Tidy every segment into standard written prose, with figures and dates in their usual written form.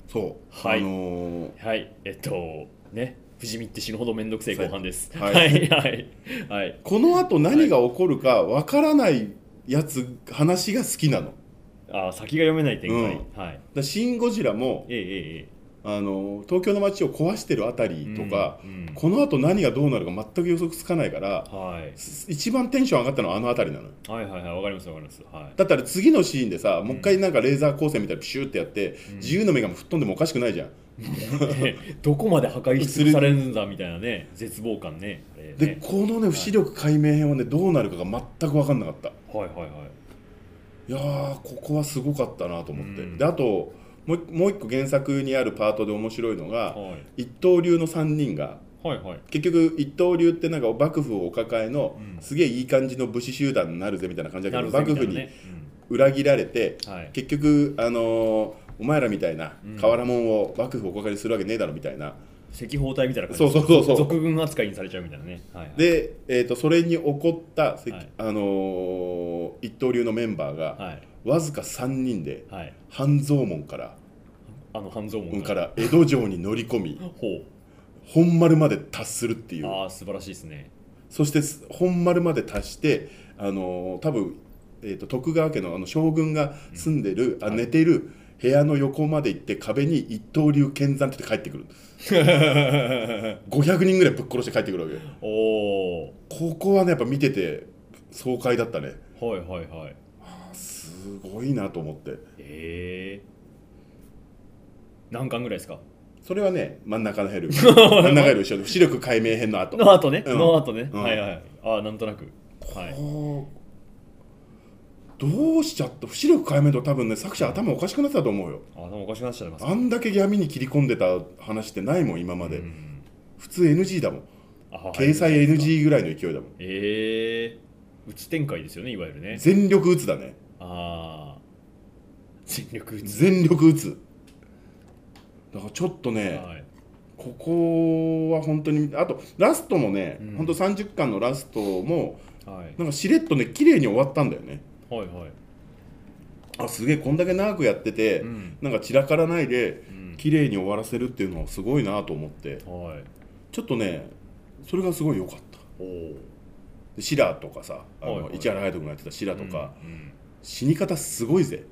そう、 はい、はい、ね、不死身って死ぬほどめんどくせえ後半です。 はい、 はいはいはい。 この後何が起こるかわからないやつ話が好きなの。 あ、先が読めない展開。はい。 シン・ゴジラも東京の街を壊してるあたりとか、この後何がどうなるか全く予測つかないから、一番テンション上がったのはあのあたりなの。 はいはいはい、わかりますわかります。 だったら次のシーンでさ、もう一回なんかレーザー光線みたいなピシューってやって、自由の女神吹っ飛んでもおかしくないじゃん。 どこまで破壊し尽くされるんだみたいなね、絶望感ね。 でこのね、不視力解明編はね、どうなるかが全く分かんなかった。 はいはいはい。 いやー、ここはすごかったなと思って。であともう一個原作にあるパートで面白いのが、一刀流の3人が、結局一刀流ってなんか幕府をお抱えのすげえいい感じの武士集団になるぜみたいな感じだけど、幕府に裏切られて、結局お前らみたいな瓦物を幕府をお抱えにするわけねえだろみたいな、 赤包帯みたいな感じで、 そう俗軍扱いにされちゃうみたいなね。 で、それに起こった、一刀流のメンバーが、わずか3人で、半蔵門から江戸城に乗り込み本丸まで達するっていう。 素晴らしいですね。 そして本丸まで達して、多分、徳川家の将軍が住んでる、寝てる部屋の横まで行って壁に一刀流剣山って帰ってくるんです500人ぐらいぶっ殺して帰ってくるわけ。ここはね、やっぱ見てて爽快だったね。 はいはいはい。 すごいなと思って。 何巻ぐらいですか？ それはね、真ん中のヘル真ん中ヘル一緒で、視力解明編の後ね、はいはい。なんとなく、 どうしちゃった。視力解明と多分ね、作者頭おかしくなってたと思うよ。 頭おかしくなっちゃいます。 あんだけ闇に切り込んでた話ってないもん今まで。普通 NG だもん。掲載 NG ぐらいの勢いだもん。 うつ展開ですよね、いわゆるね。 全力打つだね。 全力打つ。だからちょっとね、ここは本当に、あとラストもね、本当30巻のラストも、なんかしれっとね、綺麗に終わったんだよね。すげえ、こんだけ長くやってて、なんか散らからないで綺麗に終わらせるっていうのはすごいなと思って、ちょっとね、それがすごい良かった。でシラとかさ、市原隼人君がやってたシラとか、死に方すごいぜ。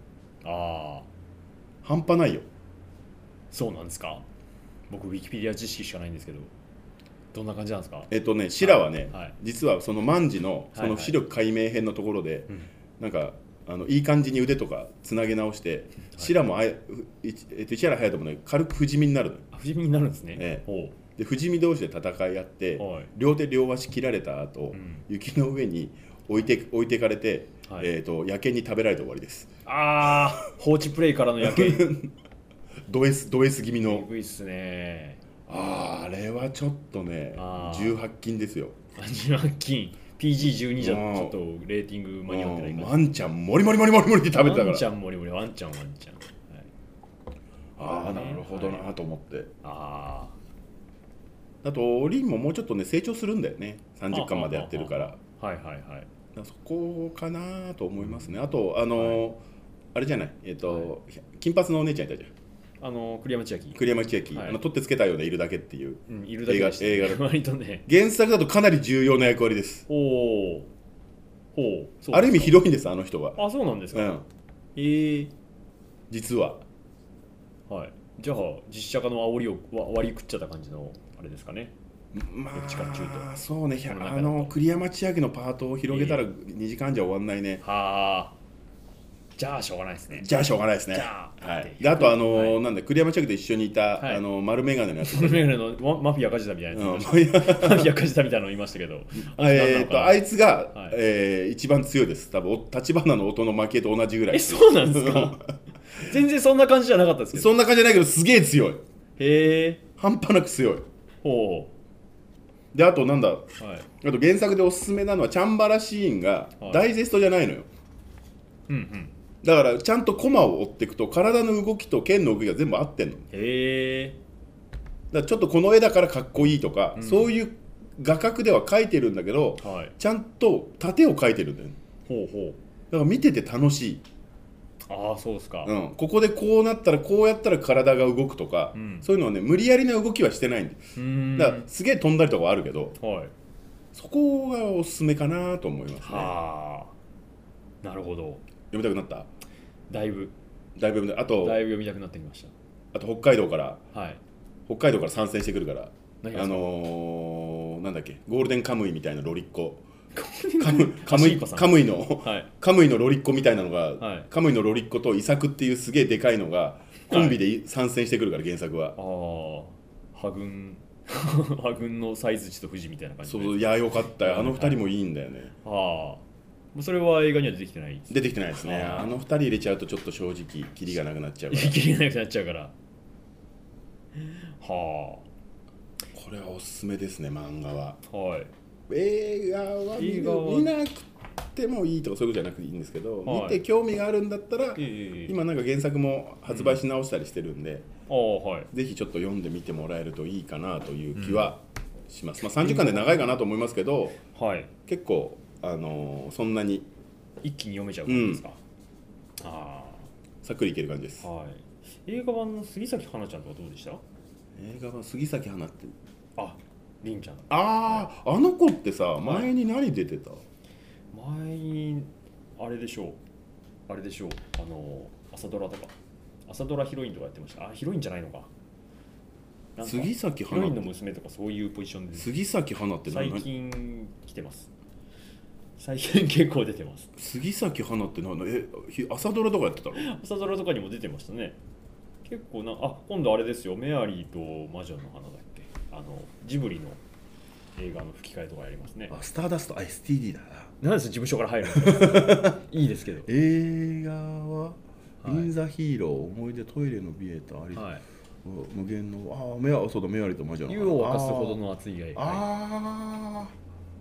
半端ないよ。 そうなんですか？僕ウィキペディア知識しかないんですけど、どんな感じなんですか？ シラはね、実はその万のその視力解明編のところで、なんかいい感じに腕とかつなげ直して、シラも市原隼人もね、軽く不死身になるのよ。 不死身になるんですね。 で不死身同士で戦い合って、両手両足切られた後、雪の上に置いてかれて、野犬に食べられて終わりです。 放置プレイからの野犬ド S 気味の。 えぐいっすね。 あれはちょっとね、18禁ですよ。 18禁。PG12 じゃちょっとレーティング間に合ってないから。 ワンちゃんモリモリモリモリモリって食べてたから。 ワンちゃんモリモリ、ワンちゃん。 なるほどなと思って。あとリンももうちょっとね、成長するんだよね。30巻までやってるから。そこかなと思いますね。あとあれじゃない、金髪のお姉ちゃんいたじゃん。 栗山千明、 取ってつけたようでいるだけっていう映画割とね、 原作だとかなり重要な役割です。ある意味ヒロインです、あの人が。 そうなんですか。 実はじゃあ実写化の煽りを割り食っちゃった感じのあれですかね。 そうね、栗山千明のパートを広げたら2時間じゃ終わんないね。 じゃあしょうがないですね。 であとなんで栗山千明と一緒にいた丸眼鏡のやつ、 丸眼鏡のマフィア梶田みたいなやつ、マフィア梶田みたいなのいましたけど、 あいつが一番強いです。多分橘の音の負けと同じぐらい。 そうなんですか？全然そんな感じじゃなかったですけど。 そんな感じじゃないけど、すげえ強い。半端なく強い。であとなんだ、あと原作でおすすめなのはチャンバラシーンがダイジェストじゃないのよ。だからちゃんとコマを追っていくと体の動きと剣の動きが全部合ってんの。だからちょっとこの絵だからかっこいいとか、そういう画角では描いてるんだけど、ちゃんと縦を描いてるんだよね。だから見てて楽しい。 ああそうですか、 ここでこうなったらこうやったら体が動くとか、そういうのはね無理やりな動きはしてないんで、だからすげえ飛んだりとかはあるけど、そこがおすすめかなと思いますね。 はあ、なるほど。 読みたくなった？ だいぶだいぶ読みたくなってきました。 あと北海道から参戦してくるから、なんだっけ、ゴールデンカムイみたいなロリッコ、カムイのロリッコみたいなのが、カムイのロリッコとイサクっていうすげえでかいのがコンビで参戦してくるから、原作は。 破軍のサイズ値と富士みたいな感じで。 そう、いやよかったよ、あの二人もいいんだよね。 それは映画には出てきてないです。 出てきてないですね。あの二人入れちゃうとちょっと正直キリがなくなっちゃうから。 キリがなくなっちゃうから。 これはおすすめですね、漫画は。映画は見なくてもいいとかそういうことじゃなくていいんですけど、見て興味があるんだったら、今なんか原作も発売し直したりしてるんで、ぜひちょっと読んでみてもらえるといいかなという気はします。30巻で長いかなと思いますけど、結構そんなに一気に読めちゃう感じですか？ さっくりいける感じです。 映画版の杉咲花ちゃんとはどうでした？ 映画版杉咲花って、 凛ちゃん。 あの子ってさ、前に何出てた？ 前にあれでしょう、朝ドラとか朝ドラヒロインとかやってました。ヒロインじゃないのか、 杉咲花ヒロインの娘とかそういうポジションで。 杉咲花って最近来てます。最近結構出てます。 杉咲花って朝ドラとかやってたの？ 朝ドラとかにも出てましたね。結構今度あれですよ、メアリーと魔女の花だっけ、ジブリの映画の吹き替えとかやりますね。 スターダスト、STD だな。なんで事務所から入るの？いいですけど。 映画はインザヒーロー、思い出、トイレのビエーター、無限のメアリーと魔女の花、湯を沸かすほどの熱い愛。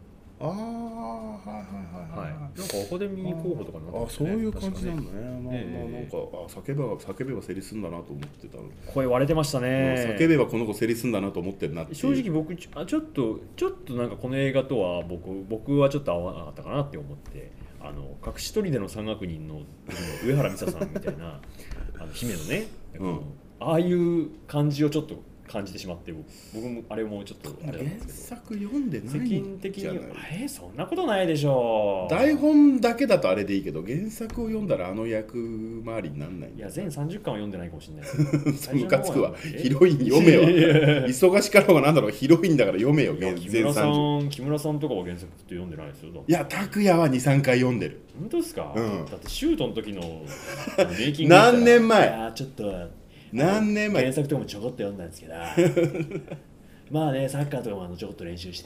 なんかアカデミー候補とかになってますね。 そういう感じなんだね。なんか叫べば成立するんだなと思ってたの。 声割れてましたね。 叫べばこの子成立するんだなと思ってるなって。 正直僕ちょっとなんかこの映画とは僕はちょっと合わなかったかなって思って、隠し砦の三悪人の上原美沙さんみたいな姫のね、ああいう感じをちょっと感じてしまって、僕もあれもちょっとあれなんですけど、 原作読んでない世間的にそんなことないでしょう。 台本だけだとあれでいいけど、原作を読んだら役回りになんないんだ。 いや、全30巻は読んでないかもしれないですムカつくわ。ヒロイン読めよ。忙しかろうがなんだろう、ヒロインだから読めよ。 木村さんとかは原作って読んでないですよ。 いや、拓也は 2,3 回読んでる。 本当ですか？だってシュートの時のメイキング何年前？ ちょっと何年前？ 原作とかもちょこっと読んだんですけどまあね、サッカーとかもちょこっと練習して。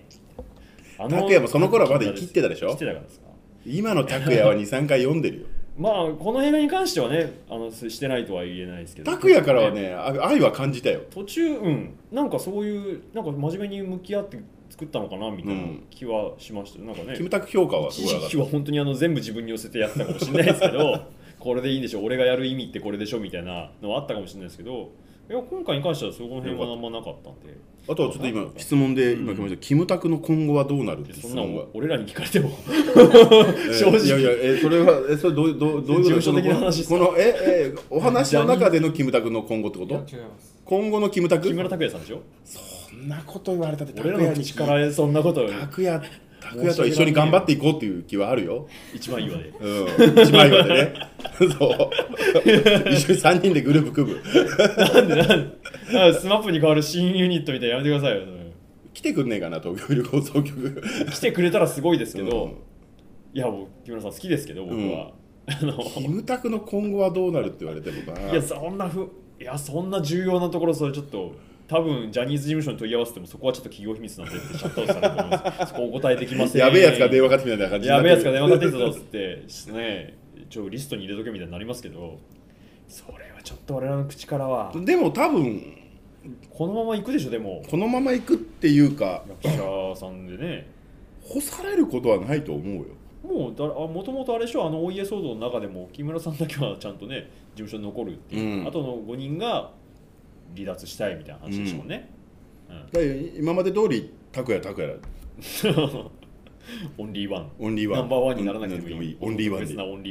拓也もその頃はまだ生きってたでしょ？ 生きてたからですか？ 今の拓也は 2,3 回読んでるよ。 この映画に関してはね、してないとは言えないですけど、 拓也からはね、愛は感じたよ。 途中、なんかそういうなんか真面目に向き合って作ったのかなみたいな気はしました。なんかね、 キムタク評価はすごい上がった。 一時期は本当に全部自分に寄せてやってたかもしれないですけどこれでいいんでしょ、俺がやる意味ってこれでしょみたいなのはあったかもしれないですけど、いや今回に関してはそこの辺はあんまなかったんで。 あとはちょっと今質問で今来ました、キムタクの今後はどうなるって質問が。 俺らに聞かれても正直。 いやそれはそれどういうこと？ 事務所的な話ですか？ このお話の中でのキムタクの今後ってこと？ 違います。 今後のキムタク？ 木村拓哉さんでしょ？ そんなこと言われたって、 俺らの口からそんなこと拓哉と一緒に頑張っていこうっていう気はあるよ。 一枚岩で。 一枚岩でね。そう。一緒に3人でグループ組む。 なんでスマップに代わる新ユニットみたいなやめてくださいよ。 来てくんねえかな、東京旅行総局。 来てくれたらすごいですけど、いやもう木村さん好きですけど僕は。 キムタクの今後はどうなるって言われてもな。 いやそんな重要なところ、それちょっと多分ジャニーズ事務所に問い合わせてもそこはちょっと企業秘密なんでってシャットアウトされると思います。そこお答えできません。 やべえやつが電話かかってきたみたいな感じになってる。 やべえやつが電話かかってきたぞっつってね、リストに入れとけみたいになりますけど、それはちょっと俺らの口からは。 でも多分このまま行くでしょ。でもこのまま行くっていうか、 役者さんでね干されることはないと思うよ。 もともとあれでしょ、お家騒動の中でも木村さんだけはちゃんとね事務所に残るっていう、あとの5人が離脱したいみたいな話でしたもんね。 だから今まで通り拓也オンリーワンナンバーワンにならなくてもいい、 オンリーワンで別なオンリーワン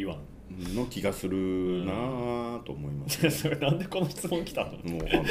の気がするなぁと思います、ね、 それなんでこの質問来たの？もうさっ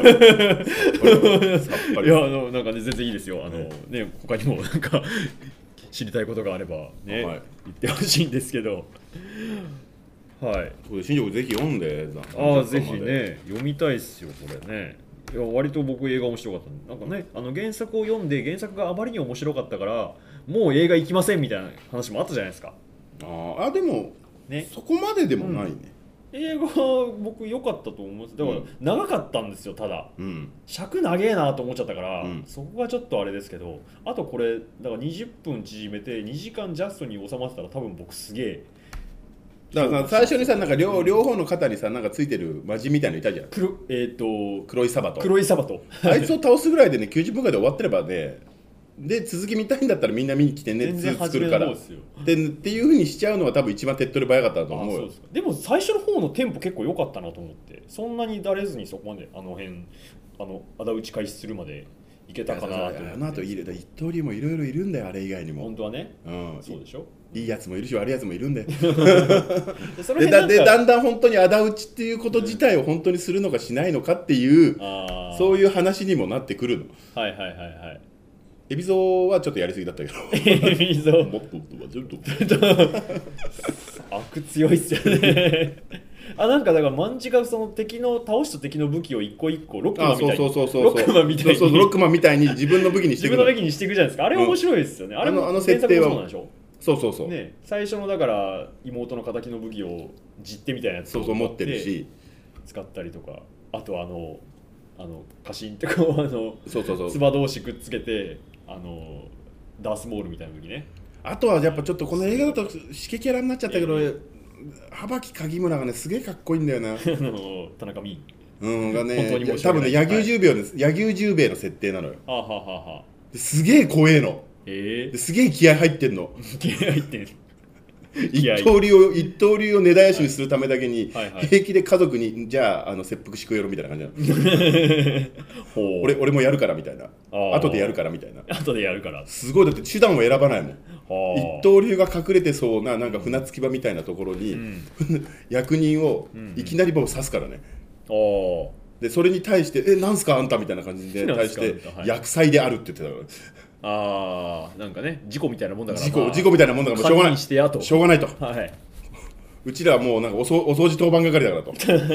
ぱりいやなんかね全然いいですよ。ね他にもなんか知りたいことがあればね、はい、言ってほしいんですけど、はい。 これ新庄ぜひ読んで。 ぜひね読みたいっすよこれね。いや割と僕映画面白かったなんかね原作を読んで原作があまりに面白かったからもう映画行きませんみたいな話もあったじゃないですか。 でも、ね、そこまででもないね、 映画は僕良かったと思います。だから長かったんですよ。ただ、尺長えなと思っちゃったから、そこがちょっとあれですけど、あとこれだから20分縮めて2時間ジャストに収まってたら多分僕すげえ。 だから最初にさなんか両方の肩にさなんかついてるマジみたいなのいたじゃん。黒いサバト。あいつを倒すぐらいでね90分ぐらいで終わってればね。で続き見たいんだったらみんな見に来てねって作るからっていう風にしちゃうのは多分一番手っ取り早かったと思うよ。 でも最初の方のテンポ結構良かったなと思って、そんなにだれずにそこまで辺仇討ち開始するまでいけたかなと思って。 あと一刀流もいろいろいるんだよあれ以外にも。 本当はね、そうでしょ。 いいやつもいるし悪いやつもいるんだよでだんだん本当に仇討ちっていうこと自体を本当にするのかしないのかっていう、そういう話にもなってくるの。 はいはいはいはい。 海老蔵はちょっとやりすぎだったけど海老蔵もっとちょっと悪強いっすよねなんかだからマンチがその敵の倒した敵の武器を一個一個ロックマンみたいにロックマンみたいに自分の武器にしていくじゃないですか。あれ面白いですよね。あれも設定はそうなんでしょ。そうね、最初のだから妹の敵の武器を実手みたいなやつを持ってるし使ったりとか、あと家臣ってこうつば同士くっつけてダースモールみたいな武器ね。 あとはやっぱちょっとこの映画だとシケキャラになっちゃったけど、幅木影村がねすげえかっこいいんだよな田中泯がね多分ね柳生十兵衛の設定なのよ。すげえ怖えの。すげえ気合入ってんの。 気合入ってんの。 一刀流を根絶やしにするためだけに平気で家族にじゃあ切腹しくよろみたいな感じなの俺もやるからみたいな、後でやるからみたいな、 後でやるからすごい。だって手段を選ばないもん。一刀流が隠れてそうななんか船着き場みたいなところに、役人をいきなりもう刺すからね。でそれに対してなんすかあんたみたいな感じで対して厄災であるって言ってたからなんかね事故みたいなもんだから、 事故みたいなもんだからしょうがないしょうがないと、うちらはもうなんかお掃除当番係だからと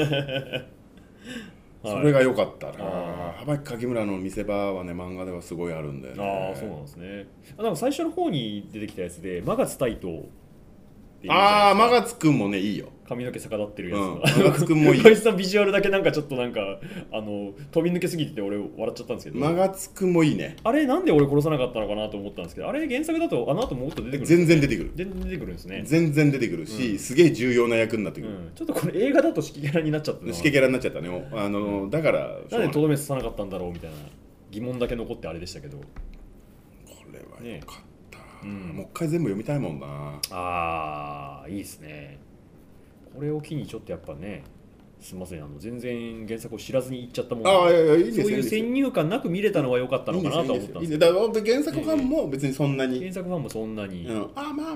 それが良かったな。幅木影村の見せ場はね漫画ではすごいあるんだよね。 そうなんですね。なんか最初の方に出てきたやつで馬勝大東馬勝くんもねいいよ。 髪の毛逆立ってるやつが、 馬勝くんもいい。 こいつのビジュアルだけなんかちょっとなんか飛び抜けすぎてて俺笑っちゃったんですけど、 馬勝くんもいいね。 あれなんで俺殺さなかったのかなと思ったんですけど、あれ原作だと後もっと出てくる。 全然出てくるんですね。 全然出てくるし、すげえ重要な役になってくる。 ちょっとこれ映画だとシケキャラになっちゃったね。 シケキャラになっちゃったね。だからなんでとどめ刺さなかったんだろうみたいな疑問だけ残ってあれでしたけど、これはよかった、もう一回全部読みたいもんな。 いいですね。これを機にちょっとやっぱね、すみません全然原作を知らずに行っちゃったもんで、そういう先入観なく見れたのは良かったのかなと思ったんですけど、 だから本当原作ファンも別にそんなに、 原作ファンもそんなに、ま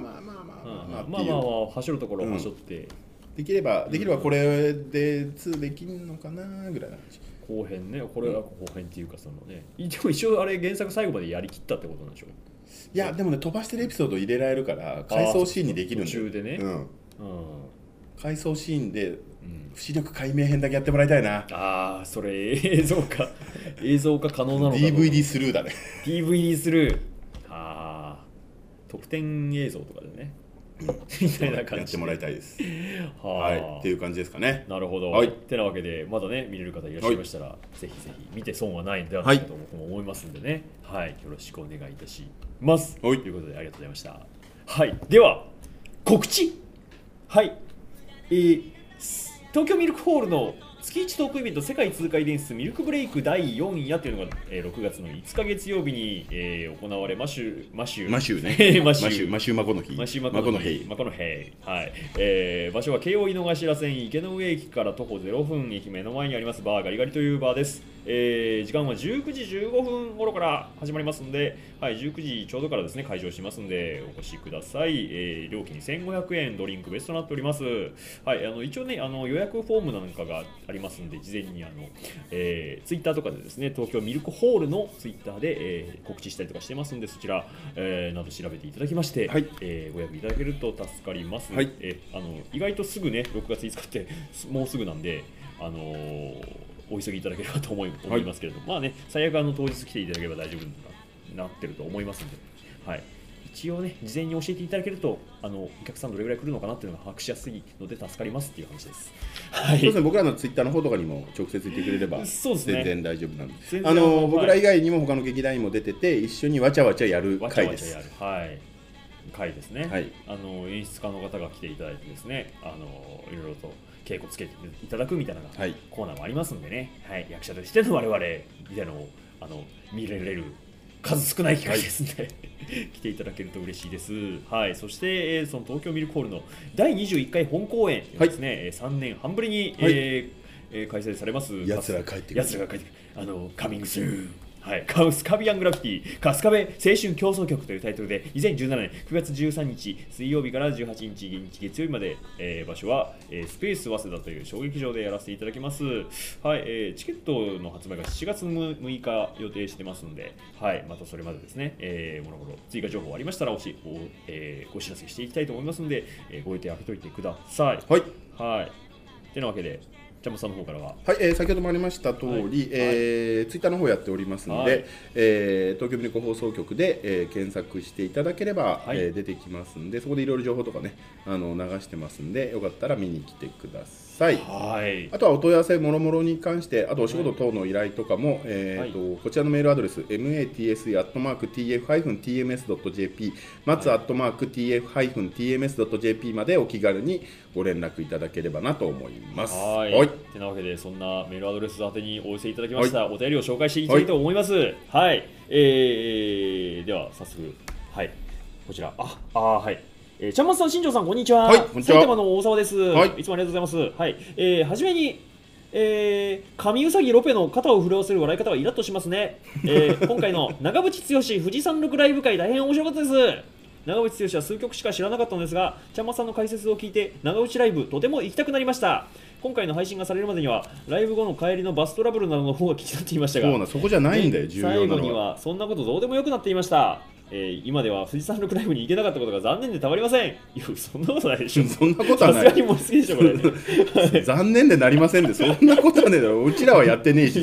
あ走るところを走って、 できればこれで2できるのかなぐらいな感じ。 後編ね、これは後編っていうか一応あれ原作最後までやりきったってことなんでしょう。 いやでもね飛ばしてるエピソード入れられるから回想シーンにできるんだよ。 途中でね、 回想シーンで不思力解明編だけやってもらいたいな。 それ映像化可能なのか。 DVD スルーだね。 DVD スルー。特典映像とかでねみたいな感じでやってもらいたいです。っていう感じですかね。 なるほど。てなわけでまだね見れる方いらっしゃいましたら、ぜひぜひ見て損はないんではないかと思いますんでね、よろしくお願いいたします。ということでありがとうございました。では告知。東京ミルクホールの月1トークイベント世界通過伝説ミルクブレイク第4夜というのが、6月の5日月曜日に、行われマシュねマシュマコの日マコの日はい、場所は京王井の頭線池の上駅から徒歩0分駅目の前にありますバーガリガリというバーです。時間は19時15分頃から始まりますので、はい、19時ちょうどからですね開場しますのでお越しください。料金1500円、ドリンク別となっております。はい、一応ね予約フォームなんかがありますので、事前にツイッターとかでですね、東京ミルクホールのツイッターで、告知したりとかしてますので、そちら、など調べていただきまして、はい、ご予約いただけると助かります。はい、意外とすぐね6月5日ってもうすぐなんで、お急ぎいただければと思いますけれども、まあね、最悪当日来ていただければ大丈夫になってると思いますので、はい、一応ね、事前に教えていただけると、お客さんどれぐらい来るのかなっていうのが把握しやすいので助かりますっていう話です。 はい、そうですね、僕らのツイッターの方とかにも直接言ってくれれば全然大丈夫なんで、僕ら以外にも他の劇団員も出てて、一緒にわちゃわちゃやる会です。 会ですね、はい、演出家の方が来ていただいてですね、いろいろと稽古つけていただくみたいなコーナーもありますんでね、はい、役者としての我々みたいなのを見れる数少ない機会ですので、来ていただけると嬉しいです。はい、そして、その東京ミルクホールの第21回本公演ですね、3年半ぶりに、開催されます。 やつら帰ってくる。 カミングスーン。はい、カスカビアングラフィティ春日部青春競争曲というタイトルで2017年9月13日水曜日から18日月曜日まで、場所は、スペース早稲田という小劇場でやらせていただきます。はい、チケットの発売が7月6日予定してますので、はい、またそれまでですね、もろもろ追加情報ありましたらご知らせしていきたいと思いますので、ご予定開けておいてください。はい。てなわけでちゃんまさんの方からは、 はい、先ほどもありました通り、ツイッターの方やっておりますので、東京ミルク放送局で、検索していただければ、出てきますんで、そこでいろいろ情報とかね流してますんで、よかったら見に来てください。あとはお問い合わせもろもろに関して、あとお仕事等の依頼とかも、こちらのメールアドレス matse@tf-tms.jp matsu@tf-tms.jp までお気軽にご連絡いただければなと思います。 てなわけで、そんなメールアドレス宛てにお寄せいただきました、お便りを紹介していきたいと思います。では早速、こちらちゃんまつさん、新庄さん、こんにちは。埼玉の大沢です。いつもありがとうございます。はじめに神うさぎロペの肩を震わせる笑い方はイラッとしますね。今回の長渕剛富士山麓ライブ会、大変面白かったです。長渕剛は数曲しか知らなかったのですが、ちゃんまつさんの解説を聞いて長渕ライブとても行きたくなりました。今回の配信がされるまでにはライブ後の帰りのバストラブルなどの方が気になっていましたが、 そこじゃないんだよ、重要なのは。 最後にはそんなことどうでもよくなっていました。今では富士山麓ライブに行けなかったことが残念でたまりません。いや、そんなことないでしょ。 そんなことはない。 さすがに盛りすぎでしょこれ、ね、 残念でなりませんで、そんなことはねえだろ。うちらはやってねえし。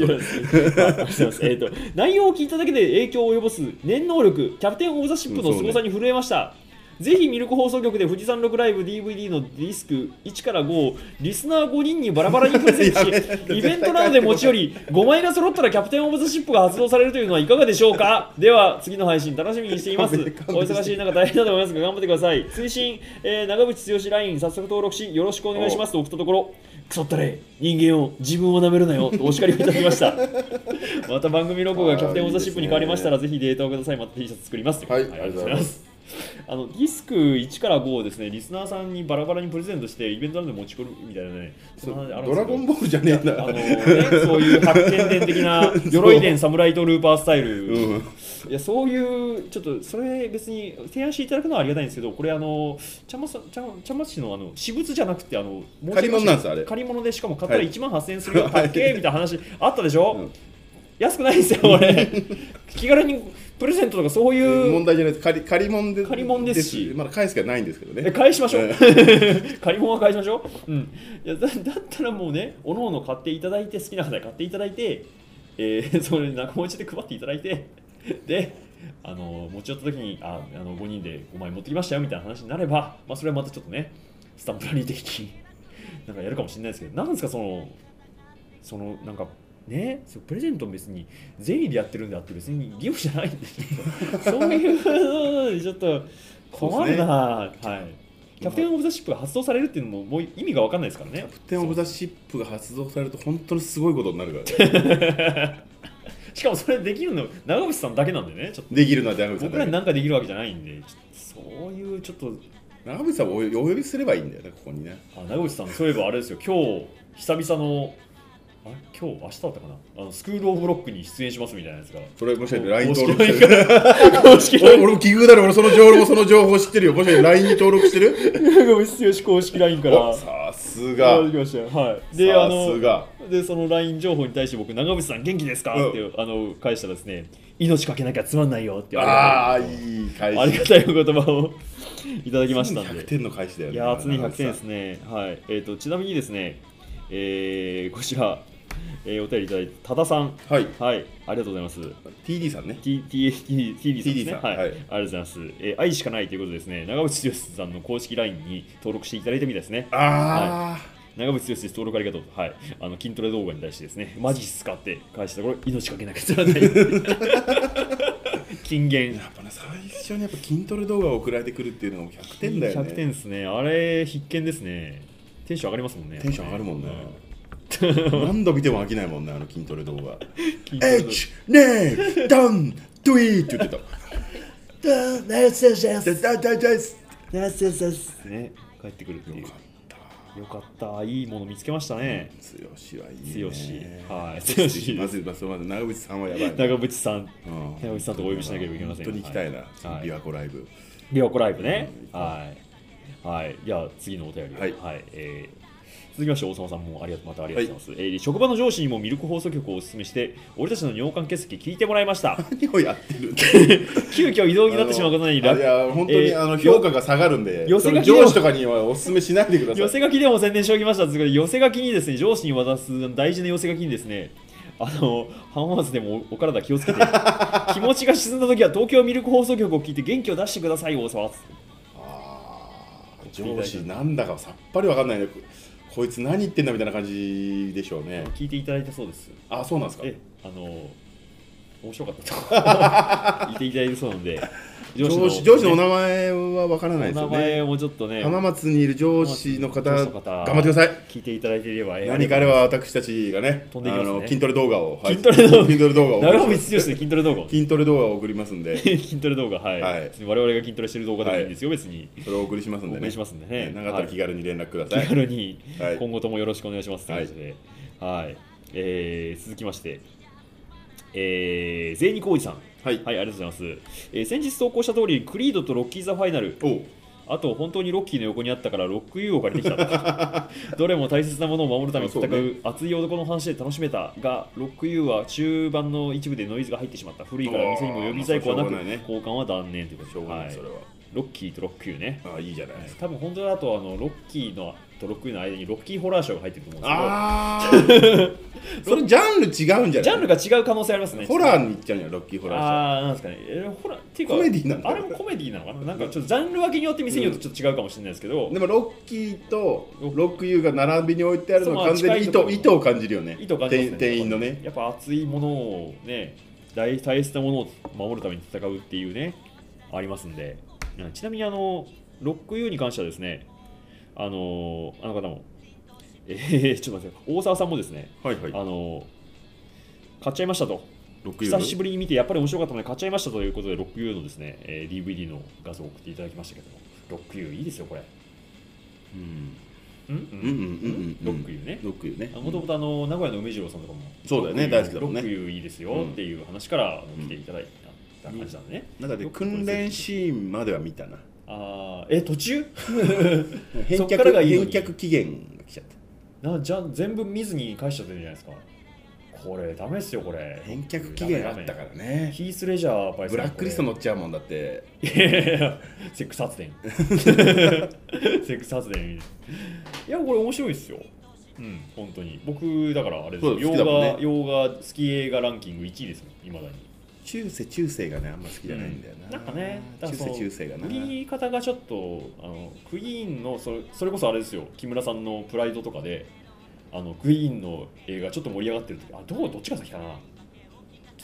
内容を聞いただけで影響を及ぼす念能力、キャプテンオブザシップの凄さに震えました。ぜひミルク放送局で富士山麓ライブ DVD のディスク1から5をリスナー5人にバラバラにプレゼントしイベントなどで持ち寄り5枚が揃ったらキャプテンオブザシップが発動されるというのはいかがでしょうか。では次の配信楽しみにしています。お忙しい中大変だと思いますが頑張ってください。推進、長渕剛 LINE 早速登録しよろしくお願いしますと送ったところ、クソったれ人間を自分を舐めるなよとお叱りをいただきました。また番組ロゴがキャプテンオブザシップに変わりましたらぜひデータをください。また T シャツ作ります。 ありがとうございます。 ディスク1から5をですねリスナーさんにバラバラにプレゼントしてイベントなどで持ち込むみたいなね、 ドラゴンボールじゃねえんだ、 そういう発見伝的な鎧伝侍とルーパースタイル、いやそういうちょっとそれ別に提案していただくのはありがたいんですけど、これちゃんまつの私物じゃなくて借り物なんです。あれ借り物で、しかも買ったら1万8000円するよ、かっけーみたいな話あったでしょ。安くないですよこれ。気軽にプレゼントとかそういう問題じゃないです。借り物ですし、 まだ返す気はないんですけどね。 返しましょう。借り物は返しましょう。いやだったらもうね、おのおの買っていただいて、好きな方に買っていただいて、それ仲間内で配っていただいて、で持ち寄った時に5人で5枚持ってきましたよみたいな話になれば、それはまたちょっとねスタンプラリー的になんかやるかもしれないですけど、なんですかそのなんかね、プレゼントも別に善意でやってるんであって別に義務じゃないんでそういうのでちょっと困るな、はい。 キャプテンオブザシップが発動されるっていうのももう意味が分かんないですからね。 キャプテンオブザシップが発動されると本当にすごいことになるからねしかもそれできるの長渕さんだけなんでね、ちょっとできるのは長渕さんだけ。 僕らに何かできるわけじゃないんで、そういうちょっと長渕さんをお呼びすればいいんだよね、ここにね。 長渕さん、そういえばあれですよ、今日久々の今日明日だったかな、スクール・オブ・ロックに出演しますみたいなやつが、 それもしかして LINE 登録してる公式 LINE 俺も奇遇だろ、俺その情報知ってるよ。もしかして LINE に登録してる長渕剛公式 LINE からさすが来ましたよ。はい。 で、さすがでその LINE 情報に対して僕、長渕さん元気ですか、って返したらですね、命かけなきゃつまんないよってあいい返し、 ありがたいお言葉をいただきましたんで、 100点の返しだよね。 いや、常に100点ですね。はい。ちなみにですね、こちら、お便りいただいて、多田さん、はい、ありがとうございます。 TD さんね。 TD さんですね。はい、ありがとうございます。愛しかないということでですね、長渕剛さんの公式 LINE に登録していただいたみたいですね。長渕剛です、登録ありがとう。はい。筋トレ動画に対してですね、マジっすかって返したところ、命かけなきゃつらない。金言。 やっぱね、最初にやっぱ筋トレ動画を送られてくるっていうのが100点だよね。 100点ですね。あれ、必見ですね。テンション上がりますもんね。 テンション上がるもんね。何度見ても飽きないもんね、筋トレ動画。H、ネー、ダン、ドゥイーって言ってた。ナイスね、帰ってくるっていう。よかった、いいもの見つけましたね。 剛はいいね。 はい。 まず長渕さんはやばい。 長渕さんとお呼びしなければいけません。 本当に行きたいな、琵琶湖ライブ。 琵琶湖ライブね。はい。はい。じゃあ次のお便り。はい。続きまして大沢さんもまたありがとうございます。職場の上司にもミルク放送局をお勧めして、俺たちの尿管結石聞いてもらいました。 何をやってる急遽異動になってしまうことにいや本当に評価が下がるんで、上司とかにはお勧めしないでください。 寄せ書きでも宣伝しておきました。寄せ書きにですね、上司に渡す大事な寄せ書きにですね、浜松でもお体気をつけて気持ちが沈んだ時は東京ミルク放送局を聞いて元気を出してください。大沢上司なんだかさっぱりわかんないね。こいつ何言ってんだみたいな感じでしょうね。 聞いていただいたそうです。 あ、そうなんですか。 面白かったと言っていただいてそうなので、 上司のお名前はわからないですよね。 お名前もちょっとね、 浜松にいる上司の方、頑張ってください。 聞いていただいていれば、 何かあれば私たちがね、筋トレ動画を、 筋トレ動画を、 長渕剛で筋トレ動画を送りますんで、 筋トレ動画、はい。我々が筋トレしてる動画でもいいんですよ、別に。 それをお送りしますんでね。長田気軽に連絡ください。 気軽に今後ともよろしくお願いしますということで、はい。続きまして。税二浩二さん、はい、ありがとうございます。先日投稿した通り、クリードとロッキー・ザ・ファイナル、あと本当にロッキーの横にあったからロック U を借りてきたどれも大切なものを守るために戦う熱い男の話で楽しめたが、ロック U は中盤の一部でノイズが入ってしまった。古いから店にも予備在庫はなく、交換は断念ということで、ロッキーとロック U ね。 いいじゃないですか。多分本当だとロッキーのとロック U の間にロッキーホラーショーが入ってると思うんですけど、 それジャンル違うんじゃない？ジャンルが違う可能性ありますね。 ホラーに行っちゃうんや、ロッキーホラーショー。 なんですかね。ホラーっていうか、 コメディなんだ。 あれもコメディなのかな。なんかちょっとジャンル分けによって店によってちょっと違うかもしれないですけど、 でもロッキーとロック U が並びに置いてあるのは完全に意図を感じるよね。 意図を感じますね。 店員のね。 やっぱ熱いものをね、大切なものを守るために戦うっていうね、ありますんで。ちなみにロック U に関してはですね、あの方も。ちょっと待って、大沢さんもですね、買っちゃいましたと、久しぶりに見てやっぱり面白かったので買っちゃいましたということで、ロック U のですね、DVD の画像を送っていただきましたけども、ロック U いいですよこれ。ロック U ね。もともと名古屋の梅次郎さんとかもそうだよね、大好きだもんね。 ロック U いいですよっていう話から来ていただいた感じなんでね。 なんかで訓練シーンまでは見たな。 途中返却期限が来ちゃった。 じゃあ全部見ずに返しちゃってるじゃないですか。これダメですよこれ。 返却期限あったからね。 ヒースレジャーブラックリスト乗っちゃうもんだって。 セックス発電セックス発電。いやこれ面白いですよ。本当に僕だからあれですよ。洋画好き映画ランキング1位ですもん、未だに。 中世がねあんま好きじゃないんだよな。 なんかね、 中世がな。 言い方がちょっとクイーンのそれこそあれですよ。木村さんのプライドとかでクイーンの映画ちょっと盛り上がってる時、どっちが先かな。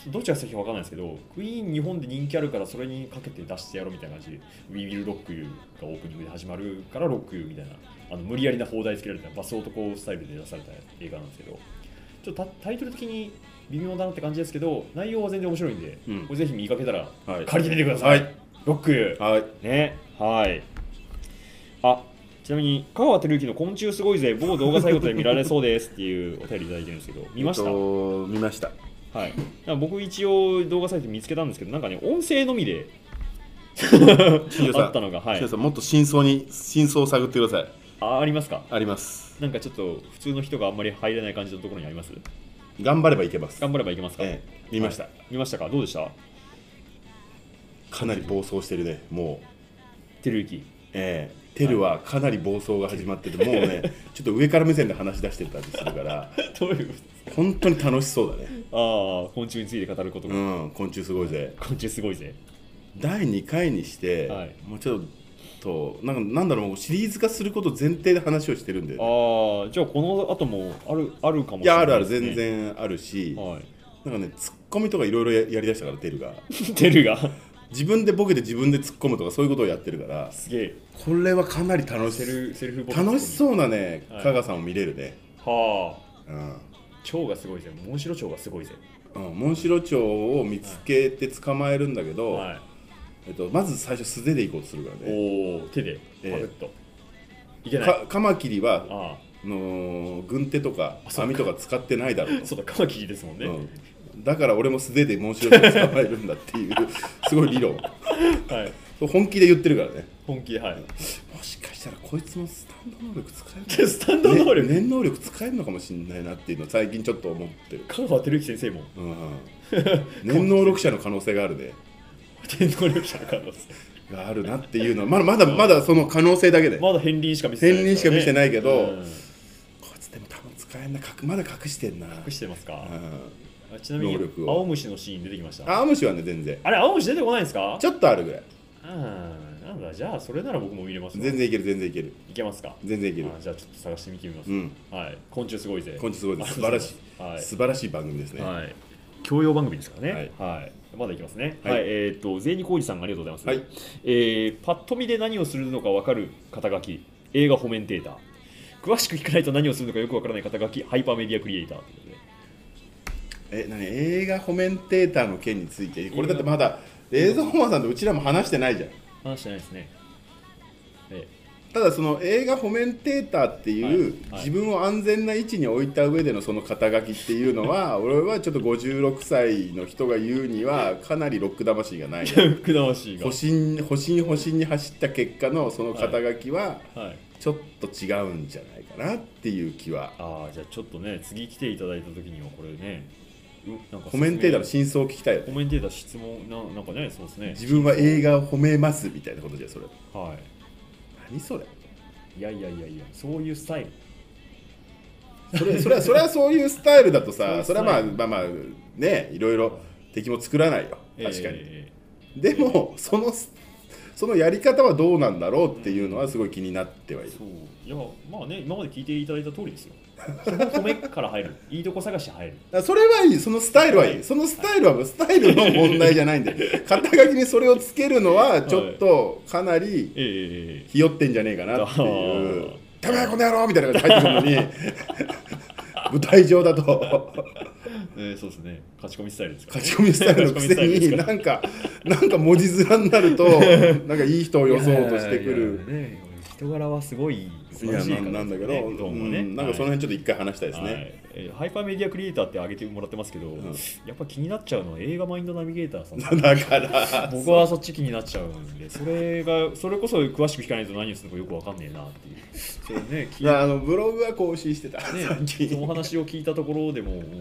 どっちが先か分かんないですけど、クイーン日本で人気あるからそれにかけて出してやろうみたいな感じで、ウィービルロックユーがオープニングで始まるからロックユーみたいな、無理やりな放題つけられたバス男スタイルで出された映画なんですけど、ちょっとタイトル的に微妙だなって感じですけど、内容は全然面白いんで、これぜひ見かけたら借りてみてください。ロックユー。ね。はい。ちなみに香川照之の昆虫すごいぜ、某動画サイトで見られそうですっていうお便りいただいてるんですけど、見ました？ 見ました。 はい。僕一応動画サイト見つけたんですけど、なんかね、音声のみであったのが、 はい。もっと真相を探ってください。 ありますか？ あります。 なんかちょっと普通の人があんまり入れない感じのところにあります？ 頑張ればいけます。 頑張ればいけますか？ 見ました。 見ましたか？どうでした？ かなり暴走してるね、もう。照之。 テルはかなり暴走が始まってて、もうね、ちょっと上から目線で話し出してたりするから、 どういうことですか？ 本当に楽しそうだね。 昆虫について語ることが。 昆虫すごいぜ。 昆虫すごいぜ。 第2回にして、もうちょっと、なんだろう、もうシリーズ化すること前提で話をしてるんで、ね。 じゃあこの後もあるかもしれないですね。 いや、全然あるし、なんかね、ツッコミとかいろいろやりだしたから、テルが。自分でボケて自分で突っ込むとかそういうことをやってるから、 すげえ。 これはかなり楽しそうなね、香川さんを見れるね。 蝶がすごいぜ。モンシロチョウがすごいぜ。 モンシロチョウを見つけて捕まえるんだけど、まず最初素手で行こうとするからね。 手でパクッといけない。 カマキリは軍手とか網とか使ってないだろうと。 そうだ、カマキリですもんね。 だから俺も素手でモンシロチョウ捕まえるんだっていうすごい理論。本気で言ってるからね。 本気で。もしかしたらこいつもスタンド能力使える。 スタンド能力、 念能力使えるのかもしれないなっていうのを最近ちょっと思ってる。 香川照之先生も念能力者の可能性があるね。 念能力者の可能性があるなっていうのはまだその可能性だけで、 まだ片鱗しか見せてない、 片鱗しか見せてないけど、こいつでも多分使えんな、まだ隠してんな。 隠してますか？ちなみに青虫のシーン出てきました？ 青虫はね、全然。 あれ、青虫出てこないんですか？ ちょっとあるぐらい。 なんだ、じゃあそれなら僕も見れます。 全然いける。 いけますか？ 全然いける。 じゃあちょっと探してみてみます。昆虫すごいぜ。 素晴らしい番組ですね。 教養番組ですからね。まだいきますね。税二浩二さん、ありがとうございます。パッと見で何をするのか分かる肩書き、映画ホメンテーター。詳しく聞かないと何をするのかよく分からない肩書き、ハイパーメディアクリエイターということで。 映画コメンテーターの件について、これだってまだ映像マンさんとうちらも話してないじゃん。 話してないですね。 ただその映画コメンテーターっていう自分を安全な位置に置いた上でのその肩書きっていうのは俺はちょっと56歳の人が言うにはかなりロック魂がない。 ロック魂が。 保身に走った結果のその肩書きはちょっと違うんじゃないかなっていう気は。 じゃあちょっとね、次来ていただいた時にはこれね。 コメンテーターの真相を聞きたいよね。 コメンテーター質問なんかね、そうですね。 自分は映画を褒めますみたいなことじゃそれ。何それ。 いや、そういうスタイル。それはそういうスタイルだとさ、それはまあね、いろいろ敵も作らないよ。確かに。でもそのやり方はどうなんだろうっていうのはすごい気になってはいる。 いや、まあね、今まで聞いていただいた通りですよ。褒めから入る、いいとこ探し入る。 それはいい、そのスタイルはいい。そのスタイルはスタイルの問題じゃないんで、肩書きにそれをつけるのはちょっとかなりひよってんじゃねえかなっていう。ためやこの野郎みたいな感じで入ってくるのに舞台上だとそうですね、勝ち込みスタイルですから、ね、勝ち込みスタイルのくせになんか文字面になるとなんかいい人を装おうとしてくる。 人柄はすごいなんだけど、なんかその辺ちょっと一回話したいですね。 ハイパーメディアクリエイターって挙げてもらってますけど、やっぱ気になっちゃうのは映画マインドナビゲーターさんだから僕はそっち気になっちゃうんで、それこそ詳しく聞かないと何をするのかよくわかんねえなっていう。それね、 ブログは更新してた、 その話を聞いたところでも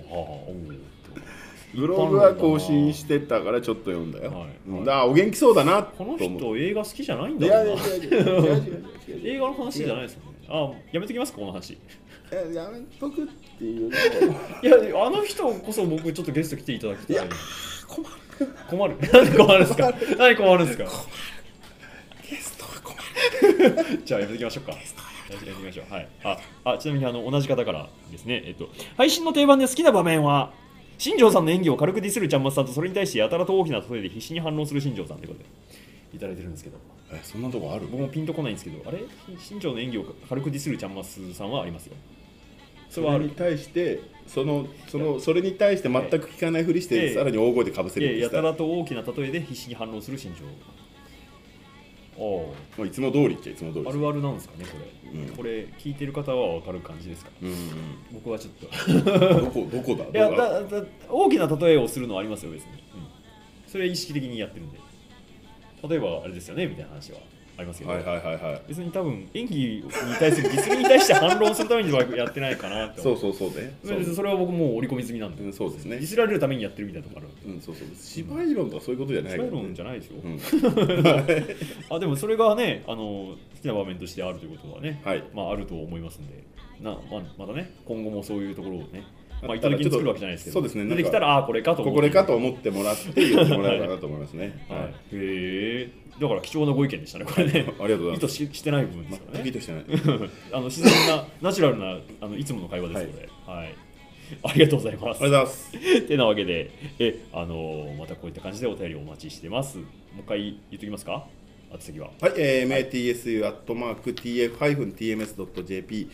ブログは更新してたからちょっと読んだよ。お元気そうだなと思う。 この人映画好きじゃないんだろうな。映画の話じゃないですよね。やめときますか、この話。 やめとくっていうの。 いや、あの人こそ僕ちょっとゲスト来ていただきたい。困る。何困るんですか。 ゲストは困る。じゃあやめときましょうか。やめときましょう。はい。ちなみに同じ方からですね。配信の定番で好きな場面は新庄さんの演技を軽くディスるちゃんまつさんと、それに対してやたらと大きな例えで必死に反論する新庄さんということでいただいてるんですけど、 そんなとこある？ 僕もピンとこないんですけど、あれ新庄の演技を軽くディスるちゃんまつさんはありますよ。 それに対してそれに対して全く聞かないふりして、さらに大声でかぶせる。 やたらと大きな例えで必死に反論する新庄。 もういつも通りっちゃいつも通り。 あるあるなんですかねこれ、これ聞いてる方は分かる感じですか？僕はちょっとどこだ？ いや大きな例えをするのはありますよ別に、それは意識的にやってるんで、例えばあれですよねみたいな話はありますけど、別に多分演技に対するディスりに対して反論するためにはやってないかなって。 そうね。 それは僕もう織り込み済みなんで、 そうですね。 ディスられるためにやってるみたいなとこある。 そう芝居論とかそういうことじゃない。 芝居論じゃないですよ。でもそれがね好きな場面としてあるということはね、あると思いますんで、またね今後もそういうところをね。意図的に作るわけじゃないですけど、出てきたらこれかと思ってもらって言ってもらえばなと思いますね。 へえ、だから貴重なご意見でしたねこれね。 ありがとうございます。 意図してない部分ですからね。 意図してない。 自然なナチュラルないつもの会話ですので、ありがとうございます。 ありがとうございます。 てなわけでまたこういった感じでお便りをお待ちしてます。もう一回言っときますか。次は matsu@tf-tms.jp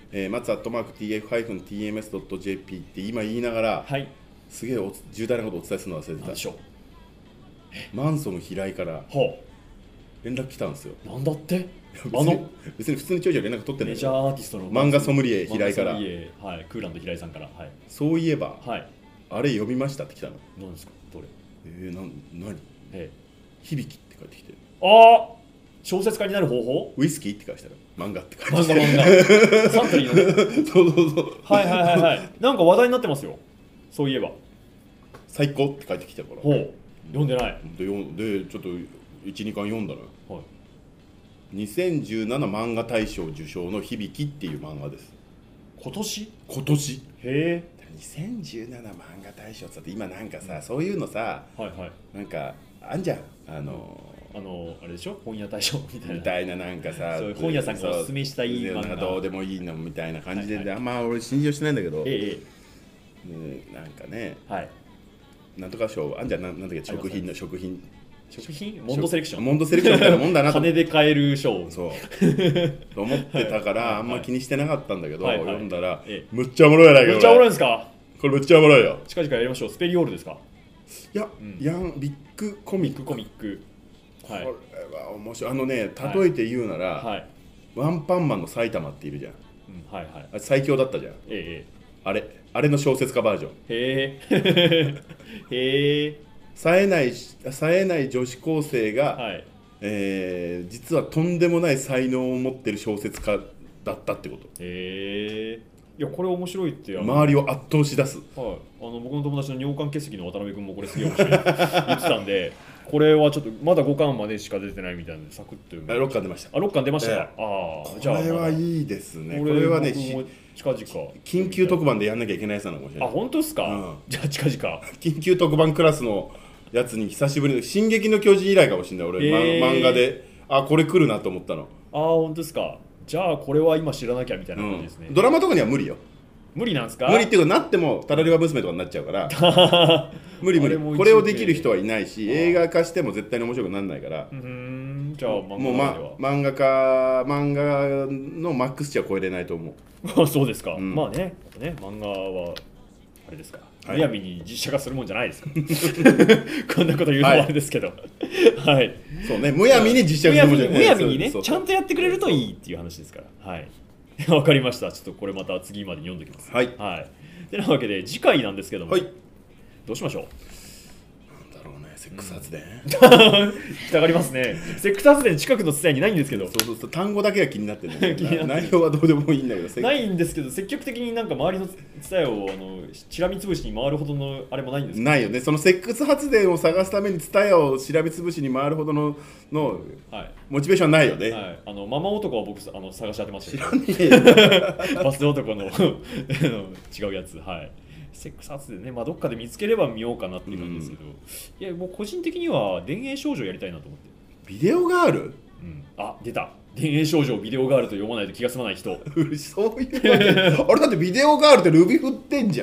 matsu@tf-tms.jp って今言いながら、すげえ重大なことをお伝えするの忘れてた。マンソン平井から連絡来たんですよ。 なんだって？ 別に普通にちょいちょい連絡取ってるんだけど、 メジャーアーティストの漫画ソムリエ平井から、 クーランド平井さんから、 そういえば、あれ読みましたって来たの。 何ですか？どれ？ 何？響きって書いてきて。 小説家になる方法？ ウイスキーって書いてたら漫画って書いてた。 漫画サントリーのね。そうなんか話題になってますよ。そういえば最高って書いてきたから、 読んでないでちょっと 1,2 巻読んだのよ。2017漫画大賞受賞の響きっていう漫画です。今年へえ。2017漫画大賞って今なんかさ、そういうのさ、なんかあんじゃん、 あれでしょ、本屋大賞みたいななんかさ、 本屋さんがおすすめしたい漫画どうでもいいのみたいな感じで、あんま俺信用してないんだけど、なんかね、なんとか賞あんじゃん、なんだっけ、食品モンドセレクションみたいなもんだなと金で買える賞と思ってたからあんま気にしてなかったんだけど、読んだらむっちゃおもろいやないか。 むっちゃおもろいんですか？ これむっちゃおもろいよ。 近々やりましょう。スペリオールですか？ いや、ビッグコミック。これは面白い。例えて言うなら、ワンパンマンの埼玉っているじゃん。最強だったじゃん。あれの小説家バージョン。 へえ。冴えない女子高生が、実はとんでもない才能を持ってる小説家だったってこと。 いやこれ面白いって。 周りを圧倒し出す。 僕の友達の尿管結石の渡辺君もこれすげえ面白いって言ってたんで、これはちょっとまだ5巻までしか出てないみたいなのでサクッと読む。 6巻出ました。 6巻出ましたか。 これはいいですね。これはね、 近々 緊急特番でやんなきゃいけないやつなのかもしれない。 本当ですか？じゃあ近々 緊急特番クラスのやつに久しぶりの進撃の巨人以来かもしれない。俺漫画でこれ来るなと思ったの。 本当ですか？じゃあこれは今知らなきゃみたいな感じですね。 ドラマとかには無理よ。 無理なんですか？ 無理っていうか、なってもタラレバ娘とかになっちゃうから無理。これをできる人はいないし、映画化しても絶対に面白くならないから。じゃあ漫画のマックス値は超えれないと思う。そうですか。まあね、漫画はあれですか、むやみに実写化するもんじゃないですかこんなこと言うのもあれですけど、 そうね、むやみに実写化するもんじゃない。 むやみにね、ちゃんとやってくれるといいっていう話ですから。わかりました。ちょっとこれまた次までに読んでおきます。てなわけで次回なんですけども、どうしましょう。 なんだろうね、セックス発電。 行きたがりますね。セックス発電近くのツタヤにないんですけど。 そう単語だけが気になってるんだけど、内容はどうでもいいんだけど。 ないんですけど、積極的になんか周りのツタヤをしらみつぶしに回るほどのあれもないんですか？ ないよね。そのセックス発電を探すためにツタヤをしらみつぶしに回るほどのモチベーションないよね。 ママ男は僕探し当てましたけど。 バス男の違うやつ。セックス発電ね、どっかで見つければ見ようかなっていう感じですけど、いやもう個人的には田園少女やりたいなと思って。 ビデオガール？ 出た。田園少女ビデオガールと読まないと気が済まない人。 そういうわけあれだってビデオガールってルビ振ってんじゃん。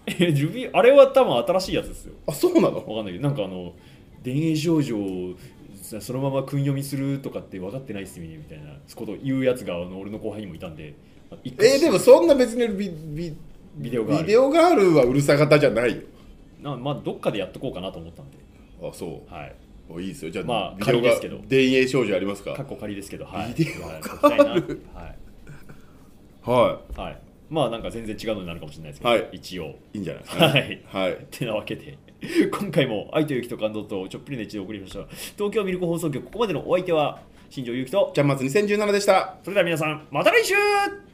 あれは多分新しいやつですよ。 あ、そうなの？ わかんないけど、なんか電影少女をそのまま訓読みするとかって分かってないっすみたいなことを言うやつが俺の後輩にもいたんで。 でもそんな別にビデオガールはうるさ型じゃないよ。 まあどっかでやっとこうかなと思ったんで。 あ、そう。 はい。 いいですよ。じゃあ、 まあ仮ですけど。 電影少女ありますか？ 過去仮ですけど、はい。 ビデオガール。 はい。まあなんか全然違うのになるかもしれないですけど、一応いいんじゃないですかね。 はい。ってなわけで、今回も愛と勇気と感動とちょっぴりの一度送りました。東京ミルク放送局、ここまでのお相手は新庄勇気とちゃんまつ2017でした。 それでは皆さん、また来週。